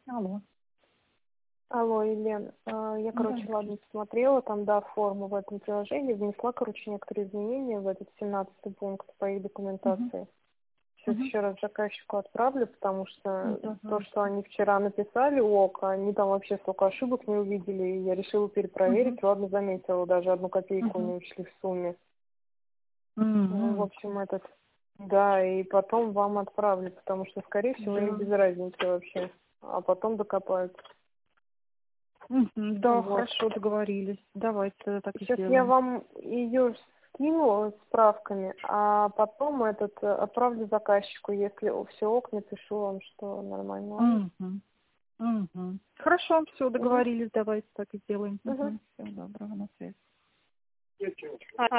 Алло. Алло, Елена. Я, короче, Да. ладно, посмотрела, там, да, форму в этом приложении, внесла, короче, некоторые изменения в этот 17-й пункт по их Угу. документации. Сейчас Угу. еще раз заказчику отправлю, потому что то, что Пожалуйста. они вчера написали, они там вообще столько ошибок не увидели, и я решила Угу. перепроверить, ладно, заметила, даже одну копейку Угу. не учли в сумме. Ну, в Угу. общем, да, и потом вам отправлю, потому что, скорее всего, им Да. без разницы вообще, а потом докопаются. Мгм. Да, Вот. хорошо, договорились. Давайте тогда так и Сейчас я сделаем. вам ее скину с справками, а потом отправлю заказчику. Если все ок, напишу вам, что нормально. Ладно? Угу. Угу. Хорошо, все, Угу. договорились, давайте так и сделаем. Угу. Угу. Всего доброго, на связи.